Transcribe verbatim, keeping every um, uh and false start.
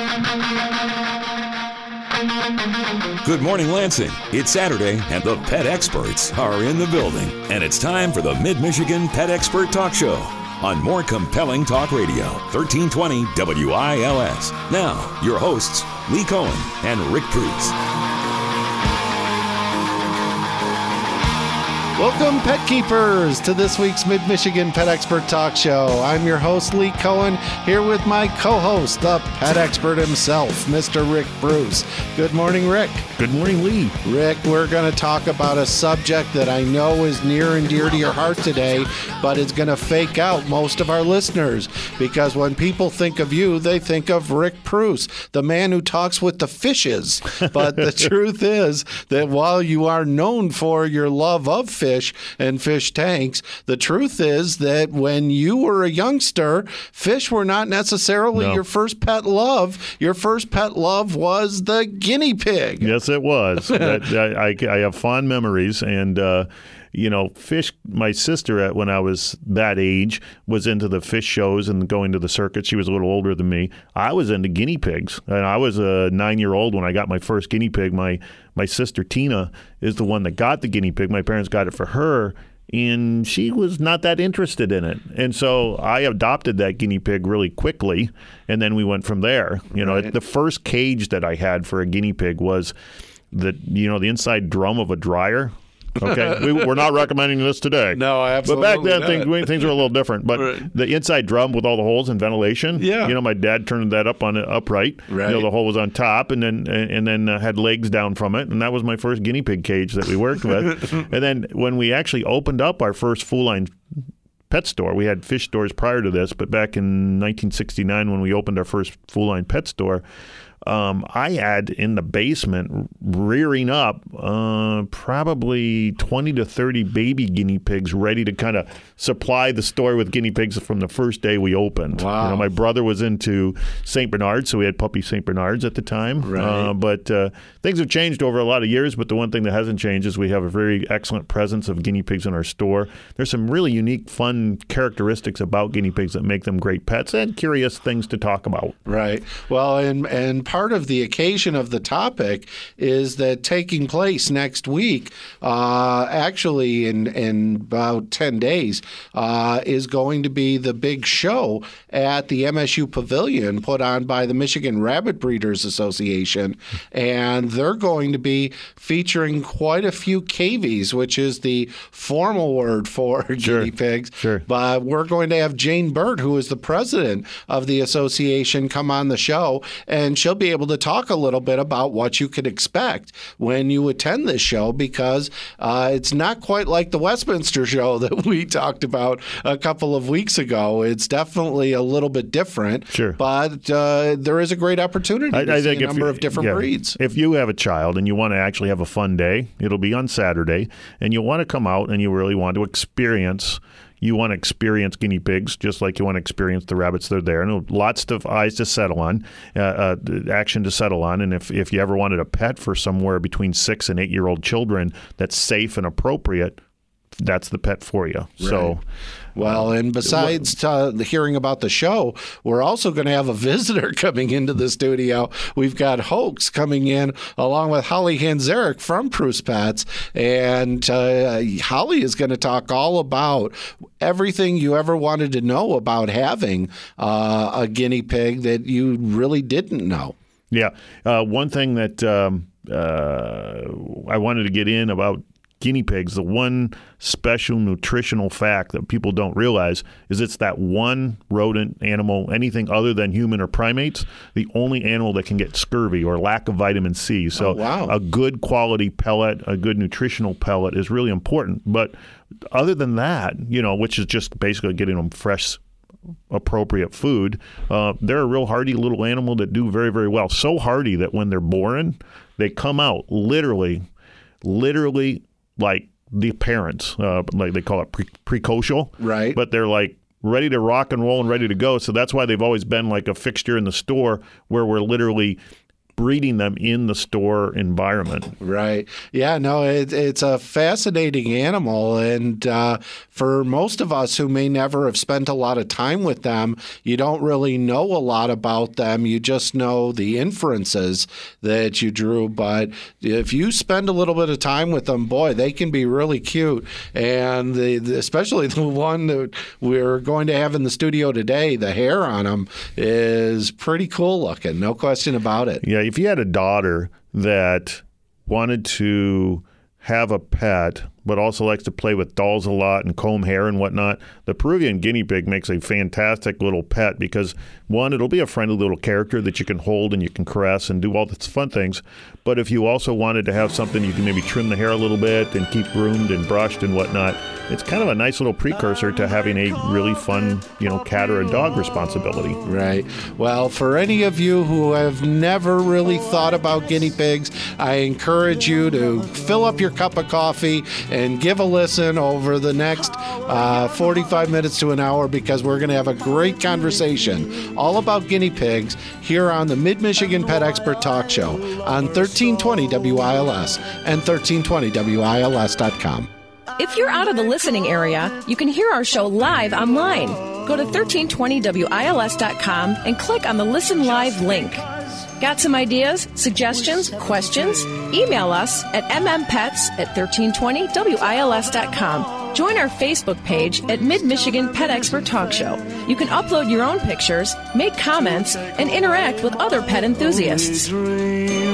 Good morning, Lansing. It's Saturday, and the pet experts are in the building. And it's time for the Mid-Michigan Pet Expert Talk Show on More Compelling Talk Radio, thirteen twenty W I L S. Now, your hosts, Lee Cohen and Rick Bruce. Welcome, pet keepers, to this week's Mid-Michigan Pet Expert Talk Show. I'm your host, Lee Cohen, here with my co-host, the pet expert himself, Mister Rick Bruce. Good morning, Rick. Good morning, Lee. Rick, we're going to talk about a subject that I know is near and dear to your heart today, but it's going to fake out most of our listeners, because when people think of you, they think of Rick Bruce, the man who talks with the fishes. But the truth is that while you are known for your love of fish, Fish and fish tanks, the truth is that when you were a youngster, fish were not necessarily No. your first pet love. Your first pet love was the guinea pig. Yes, it was. that, I, I, I have fond memories, and uh, you know, fish. My sister, at when I was that age, was into the fish shows and going to the circuit. She was a little older than me. I was into guinea pigs, and I was a nine-year-old when I got my first guinea pig. My my sister Tina is the one that got the guinea pig. My parents got it for her, and she was not that interested in it. And so I adopted that guinea pig really quickly, and then we went from there. You know, Right. the first cage that I had for a guinea pig was the you know the inside drum of a dryer. Okay, we, we're not recommending this today. No, absolutely But back then, not. things, things were a little different. But Right. the inside drum with all the holes and ventilation. Yeah. You know, my dad turned that up on it upright. Right. You know, the hole was on top, and then and then uh, had legs down from it, and that was my first guinea pig cage that we worked with. And then when we actually opened up our first full line pet store, we had fish stores prior to this, but back in nineteen sixty-nine when we opened our first full line pet store. Um, I had in the basement rearing up uh, probably twenty to thirty baby guinea pigs ready to kind of supply the store with guinea pigs from the first day we opened. Wow. You know, my brother was into Saint Bernards, so we had puppy Saint Bernards at the time. Right. Uh, but uh, things have changed over a lot of years, but the one thing that hasn't changed is we have a very excellent presence of guinea pigs in our store. There's some really unique, fun characteristics about guinea pigs that make them great pets and curious things to talk about. Right. Well, and and part of the occasion of the topic is that taking place next week, uh, actually in, in about ten days, uh, is going to be the big show at the M S U Pavilion put on by the Michigan Rabbit Breeders Association. And they're going to be featuring quite a few K Vs, which is the formal word for Sure. guinea pigs. Sure. But we're going to have Jane Bird, who is the president of the association, come on the show, and she'll be able to talk a little bit about what you could expect when you attend this show, because uh, it's not quite like the Westminster show that we talked about a couple of weeks ago. It's definitely a little bit different, Sure. but uh, there is a great opportunity I, to I see think a if number you- of different yeah, breeds. If you have a child and you want to actually have a fun day, it'll be on Saturday, and you want to come out and you really want to experience. You want to experience guinea pigs just like you want to experience the rabbits that are there. And lots of eyes to settle on, uh, uh, action to settle on. And if, if you ever wanted a pet for somewhere between six and eight-year-old children that's safe and appropriate, that's the pet for you. So, Well, and besides uh, hearing about the show, we're also going to have a visitor coming into the studio. We've got Hoax coming in along with Holly Hanzarek from Bruce Pets. And uh, Holly is going to talk all about everything you ever wanted to know about having uh, a guinea pig that you really didn't know. yeah. Uh, one thing that um, uh, I wanted to get in about guinea pigs, the one special nutritional fact that people don't realize is it's that one rodent animal, anything other than human or primates, the only animal that can get scurvy or lack of vitamin C. So Oh, wow. a good quality pellet, a good nutritional pellet is really important. But other than that, you know, which is just basically getting them fresh, appropriate food, uh, they're a real hardy little animal that do very, very well. So hardy that when they're born, they come out literally, literally like the parents, uh, like they call it pre- precocial. Right. But they're like ready to rock and roll and ready to go. So that's why they've always been like a fixture in the store where we're literally breeding them in the store environment. Right. Yeah, no, it, it's a fascinating animal. And uh, for most of us who may never have spent a lot of time with them, you don't really know a lot about them. You just know the inferences that you drew. But if you spend a little bit of time with them, boy, they can be really cute. And the, the, especially the one that we're going to have in the studio today, the hair on him is pretty cool looking. No question about it. Yeah, if you had a daughter that wanted to have a pet but also likes to play with dolls a lot and comb hair and whatnot, the Peruvian guinea pig makes a fantastic little pet because, one, it'll be a friendly little character that you can hold and you can caress and do all the fun things. But if you also wanted to have something you can maybe trim the hair a little bit and keep groomed and brushed and whatnot, it's kind of a nice little precursor to having a really fun, you know, cat or a dog responsibility. Right. Well, for any of you who have never really thought about guinea pigs, I encourage you to fill up your cup of coffee and give a listen over the next uh, forty-five minutes to an hour, because we're going to have a great conversation all about guinea pigs here on the Mid-Michigan Pet Expert Talk Show on thirteen twenty W I L S and thirteen twenty W I L S dot com. If you're out of the listening area, you can hear our show live online. Go to thirteen twenty W I L S dot com and click on the Listen Live link. Got some ideas, suggestions, questions? Email us at m m pets at thirteen twenty W I L S dot com. Join our Facebook page at Mid-Michigan Pet Expert Talk Show. You can upload your own pictures, make comments, and interact with other pet enthusiasts.